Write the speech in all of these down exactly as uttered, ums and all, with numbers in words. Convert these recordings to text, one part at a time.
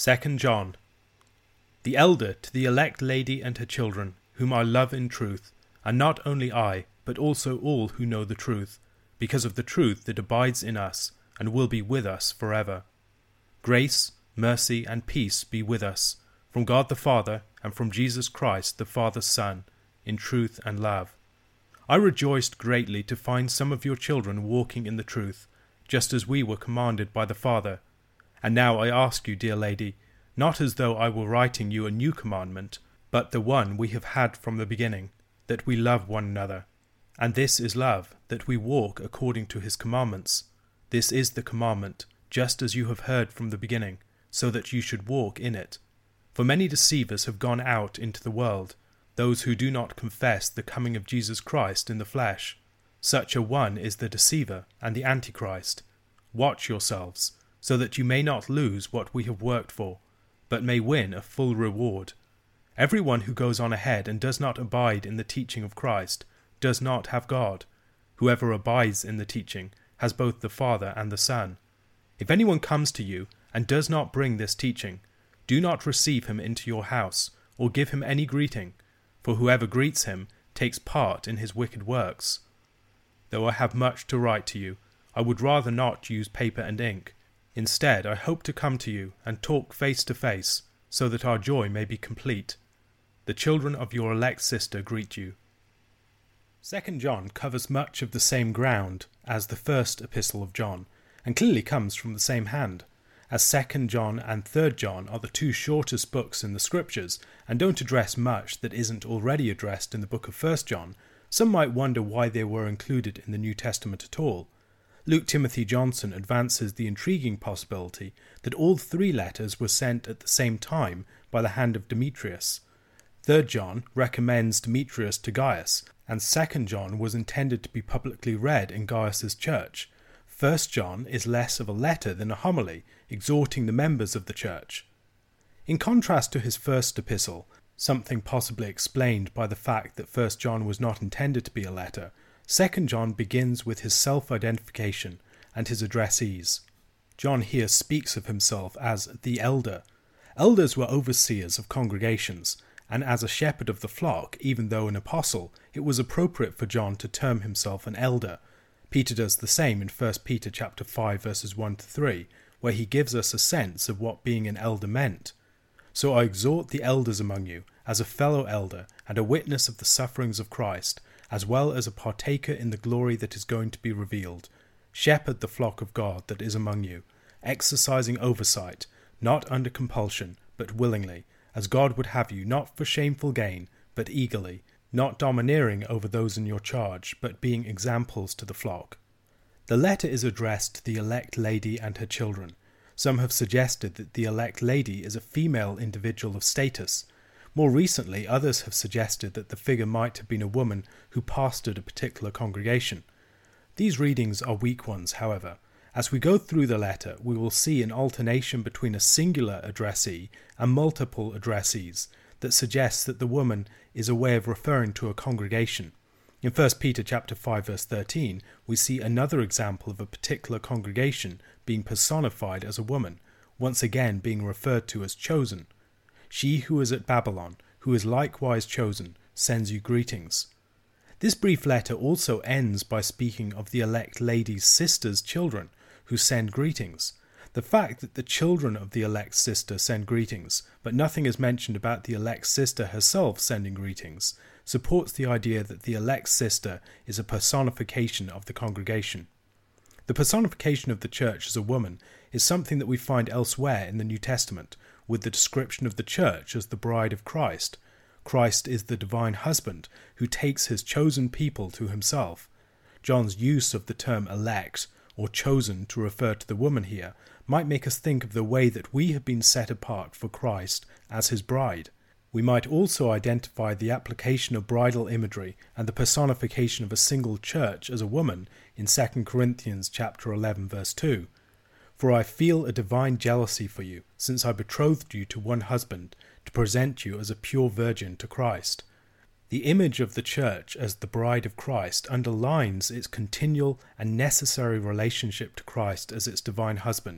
Second John. The elder to the elect lady and her children, whom I love in truth, and not only I, but also all who know the truth, because of the truth that abides in us, and will be with us forever. Grace, mercy, and peace be with us, from God the Father, and from Jesus Christ the Father's Son, in truth and love. I rejoiced greatly to find some of your children walking in the truth, just as we were commanded by the Father. And now I ask you, dear lady, not as though I were writing you a new commandment, but the one we have had from the beginning, that we love one another. And this is love, that we walk according to his commandments. This is the commandment, just as you have heard from the beginning, so that you should walk in it. For many deceivers have gone out into the world, those who do not confess the coming of Jesus Christ in the flesh. Such a one is the deceiver and the Antichrist. Watch yourselves, so that you may not lose what we have worked for, but may win a full reward. Everyone who goes on ahead and does not abide in the teaching of Christ does not have God. Whoever abides in the teaching has both the Father and the Son. If anyone comes to you and does not bring this teaching, do not receive him into your house, or give him any greeting, for whoever greets him takes part in his wicked works. Though I have much to write to you, I would rather not use paper and ink. Instead, I hope to come to you and talk face to face, so that our joy may be complete. The children of your elect sister greet you. Second John covers much of the same ground as the first epistle of John, and clearly comes from the same hand, as Second John and Third John are the two shortest books in the Scriptures, and don't address much that isn't already addressed in the book of First John. Some might wonder why they were included in the New Testament at all. Luke Timothy Johnson advances the intriguing possibility that all three letters were sent at the same time by the hand of Demetrius. Third John recommends Demetrius to Gaius, and Second John was intended to be publicly read in Gaius's church. First John is less of a letter than a homily, exhorting the members of the church. In contrast to his first epistle, something possibly explained by the fact that First John was not intended to be a letter, Second John begins with his self-identification and his addressees. John here speaks of himself as the elder. Elders were overseers of congregations, and as a shepherd of the flock, even though an apostle, it was appropriate for John to term himself an elder. Peter does the same in First Peter chapter five verses one to three, where he gives us a sense of what being an elder meant. So I exhort the elders among you, as a fellow elder and a witness of the sufferings of Christ, as well as a partaker in the glory that is going to be revealed. Shepherd the flock of God that is among you, exercising oversight, not under compulsion, but willingly, as God would have you, not for shameful gain, but eagerly, not domineering over those in your charge, but being examples to the flock. The letter is addressed to the elect lady and her children. Some have suggested that the elect lady is a female individual of status. More recently, others have suggested that the figure might have been a woman who pastored a particular congregation. These readings are weak ones, however. As we go through the letter, we will see an alternation between a singular addressee and multiple addressees that suggests that the woman is a way of referring to a congregation. In First Peter chapter five verse thirteen, we see another example of a particular congregation being personified as a woman, once again being referred to as chosen. She who is at Babylon, who is likewise chosen, sends you greetings. This brief letter also ends by speaking of the elect lady's sister's children, who send greetings. The fact that the children of the elect sister send greetings, but nothing is mentioned about the elect sister herself sending greetings, supports the idea that the elect sister is a personification of the congregation. The personification of the church as a woman is something that we find elsewhere in the New Testament, with the description of the church as the bride of Christ. Christ is the divine husband who takes his chosen people to himself. John's use of the term elect, or chosen to refer to the woman here, might make us think of the way that we have been set apart for Christ as his bride. We might also identify the application of bridal imagery and the personification of a single church as a woman in Second Corinthians chapter eleven verse two. For I feel a divine jealousy for you, since I betrothed you to one husband, to present you as a pure virgin to Christ. The image of the church as the bride of Christ underlines its continual and necessary relationship to Christ as its divine husband,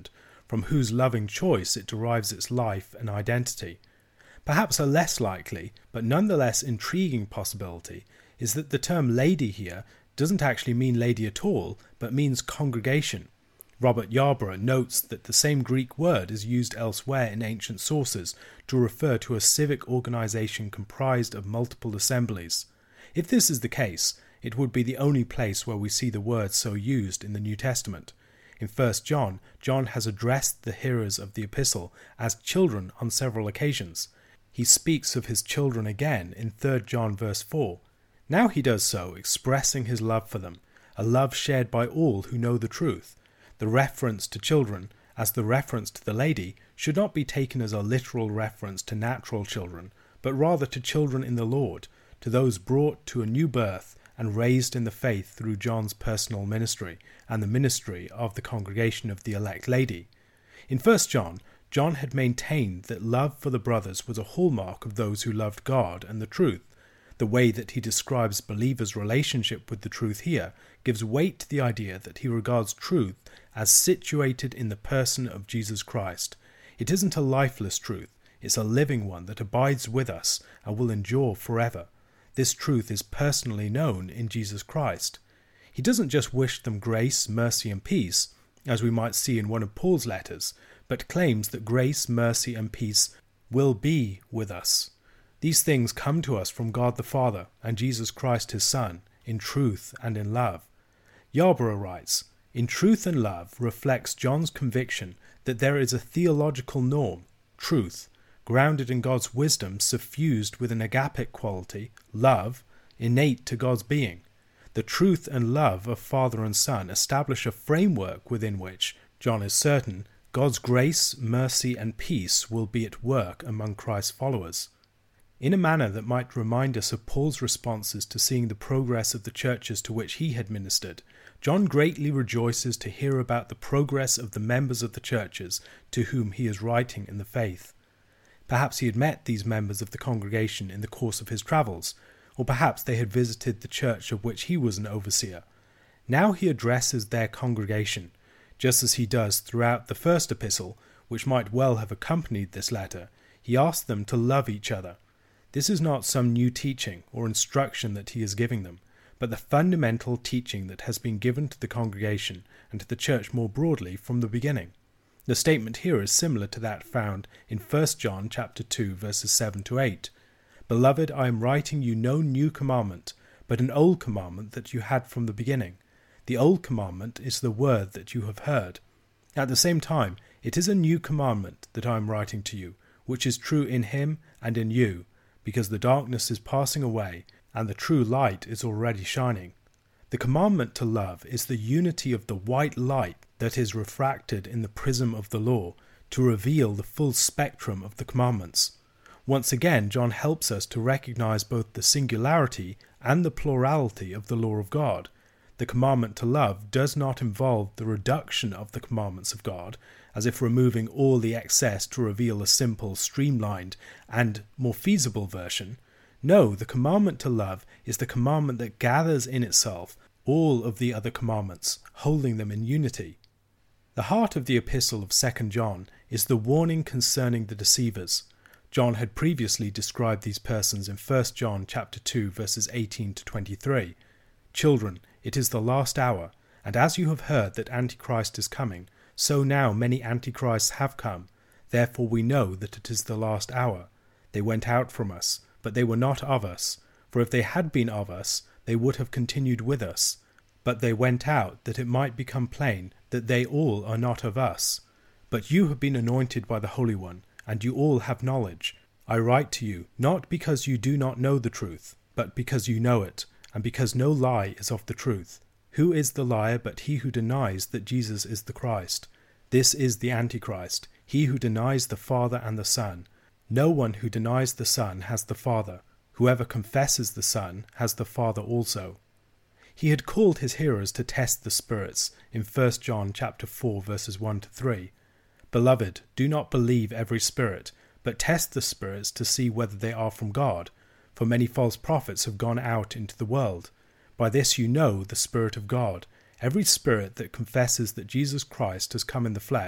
from whose loving choice it derives its life and identity. Perhaps a less likely, but nonetheless intriguing possibility is that the term lady here doesn't actually mean lady at all, but means congregation. Robert Yarborough notes that the same Greek word is used elsewhere in ancient sources to refer to a civic organization comprised of multiple assemblies. If this is the case, it would be the only place where we see the word so used in the New Testament. In First John, John has addressed the hearers of the epistle as children on several occasions. He speaks of his children again in Third John verse four. Now he does so expressing his love for them, a love shared by all who know the truth. The reference to children, as the reference to the lady, should not be taken as a literal reference to natural children, but rather to children in the Lord, to those brought to a new birth and raised in the faith through John's personal ministry and the ministry of the congregation of the elect lady. In First John, John had maintained that love for the brothers was a hallmark of those who loved God and the truth. The way that he describes believers' relationship with the truth here gives weight to the idea that he regards truth as situated in the person of Jesus Christ. It isn't a lifeless truth, it's a living one that abides with us and will endure forever. This truth is personally known in Jesus Christ. He doesn't just wish them grace, mercy, and peace, as we might see in one of Paul's letters, but claims that grace, mercy, and peace will be with us. These things come to us from God the Father and Jesus Christ his Son, in truth and in love. Yarborough writes, "In truth and love reflects John's conviction that there is a theological norm, truth, grounded in God's wisdom suffused with an agapic quality, love, innate to God's being. The truth and love of Father and Son establish a framework within which, John is certain, God's grace, mercy, and peace will be at work among Christ's followers." In a manner that might remind us of Paul's responses to seeing the progress of the churches to which he had ministered, John greatly rejoices to hear about the progress of the members of the churches to whom he is writing in the faith. Perhaps he had met these members of the congregation in the course of his travels, or perhaps they had visited the church of which he was an overseer. Now he addresses their congregation, just as he does throughout the first epistle, which might well have accompanied this letter. He asks them to love each other. This is not some new teaching or instruction that he is giving them, but the fundamental teaching that has been given to the congregation and to the church more broadly from the beginning. The statement here is similar to that found in First John chapter two verses seven to eight. "Beloved, I am writing you no new commandment, but an old commandment that you had from the beginning. The old commandment is the word that you have heard. At the same time, it is a new commandment that I am writing to you, which is true in him and in you, because the darkness is passing away, and the true light is already shining." The commandment to love is the unity of the white light that is refracted in the prism of the law to reveal the full spectrum of the commandments. Once again, John helps us to recognize both the singularity and the plurality of the law of God. The commandment to love does not involve the reduction of the commandments of God, as if removing all the excess to reveal a simple, streamlined, and more feasible version. No, the commandment to love is the commandment that gathers in itself all of the other commandments, holding them in unity. The heart of the epistle of Second John is the warning concerning the deceivers. John had previously described these persons in First John chapter two verses eighteen to twenty-three. "Children, it is the last hour, and as you have heard that Antichrist is coming, so now many Antichrists have come. Therefore we know that it is the last hour. They went out from us, but they were not of us. For if they had been of us, they would have continued with us. But they went out, that it might become plain that they all are not of us. But you have been anointed by the Holy One, and you all have knowledge. I write to you, not because you do not know the truth, but because you know it, and because no lie is of the truth. Who is the liar but he who denies that Jesus is the Christ? This is the Antichrist, he who denies the Father and the Son. No one who denies the Son has the Father. Whoever confesses the Son has the Father also." He had called his hearers to test the spirits in First John chapter four verses one to three. "Beloved, do not believe every spirit, but test the spirits to see whether they are from God. For many false prophets have gone out into the world. By this you know the Spirit of God. Every spirit that confesses that Jesus Christ has come in the flesh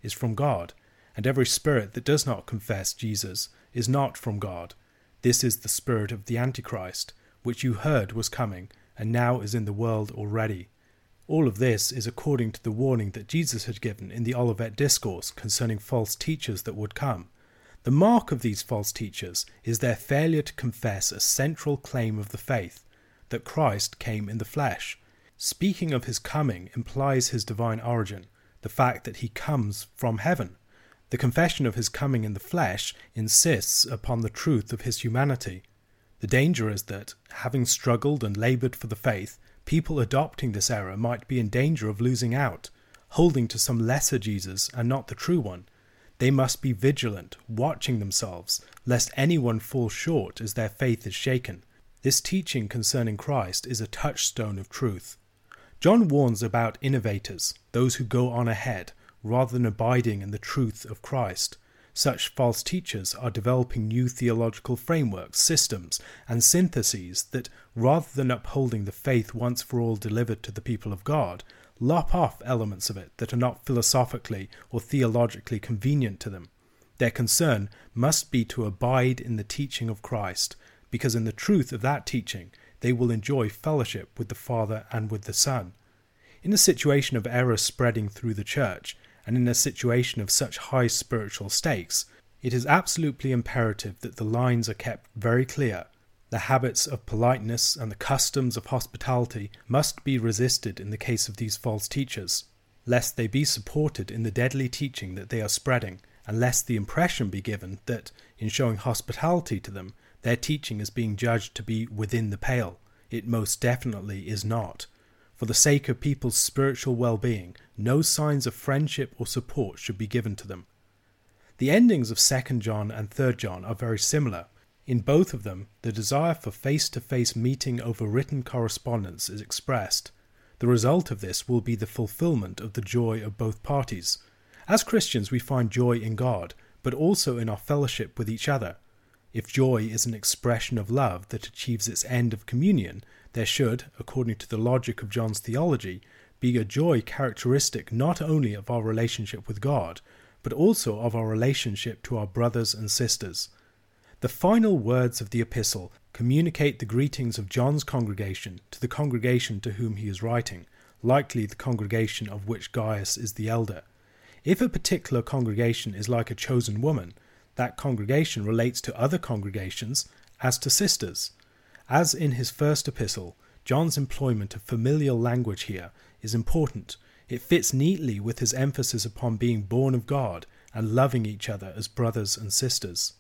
is from God, and every spirit that does not confess Jesus is not from God. This is the spirit of the Antichrist, which you heard was coming, and now is in the world already. All of this is according to the warning that Jesus had given in the Olivet Discourse concerning false teachers that would come. The mark of these false teachers is their failure to confess a central claim of the faith, that Christ came in the flesh. Speaking of his coming implies his divine origin, the fact that he comes from heaven. The confession of his coming in the flesh insists upon the truth of his humanity. The danger is that, having struggled and laboured for the faith, people adopting this error might be in danger of losing out, holding to some lesser Jesus and not the true one. They must be vigilant, watching themselves, lest anyone fall short as their faith is shaken. This teaching concerning Christ is a touchstone of truth. John warns about innovators, those who go on ahead, rather than abiding in the truth of Christ. Such false teachers are developing new theological frameworks, systems, and syntheses that, rather than upholding the faith once for all delivered to the people of God, lop off elements of it that are not philosophically or theologically convenient to them. Their concern must be to abide in the teaching of Christ, because in the truth of that teaching they will enjoy fellowship with the Father and with the Son. In a situation of error spreading through the church, and in a situation of such high spiritual stakes, it is absolutely imperative that the lines are kept very clear. The habits of politeness and the customs of hospitality must be resisted in the case of these false teachers, lest they be supported in the deadly teaching that they are spreading, and lest the impression be given that, in showing hospitality to them, their teaching is being judged to be within the pale. It most definitely is not. For the sake of people's spiritual well-being, no signs of friendship or support should be given to them. The endings of Second John and Third John are very similar. In both of them, the desire for face-to-face meeting over written correspondence is expressed. The result of this will be the fulfillment of the joy of both parties. As Christians, we find joy in God, but also in our fellowship with each other. If joy is an expression of love that achieves its end of communion, there should, according to the logic of John's theology, be a joy characteristic not only of our relationship with God, but also of our relationship to our brothers and sisters. The final words of the epistle communicate the greetings of John's congregation to the congregation to whom he is writing, likely the congregation of which Gaius is the elder. If a particular congregation is like a chosen woman, that congregation relates to other congregations as to sisters. As in his first epistle, John's employment of familial language here is important. It fits neatly with his emphasis upon being born of God and loving each other as brothers and sisters.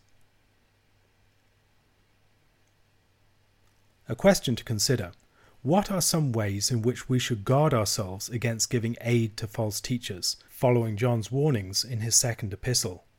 A question to consider. What are some ways in which we should guard ourselves against giving aid to false teachers, following John's warnings in his second epistle?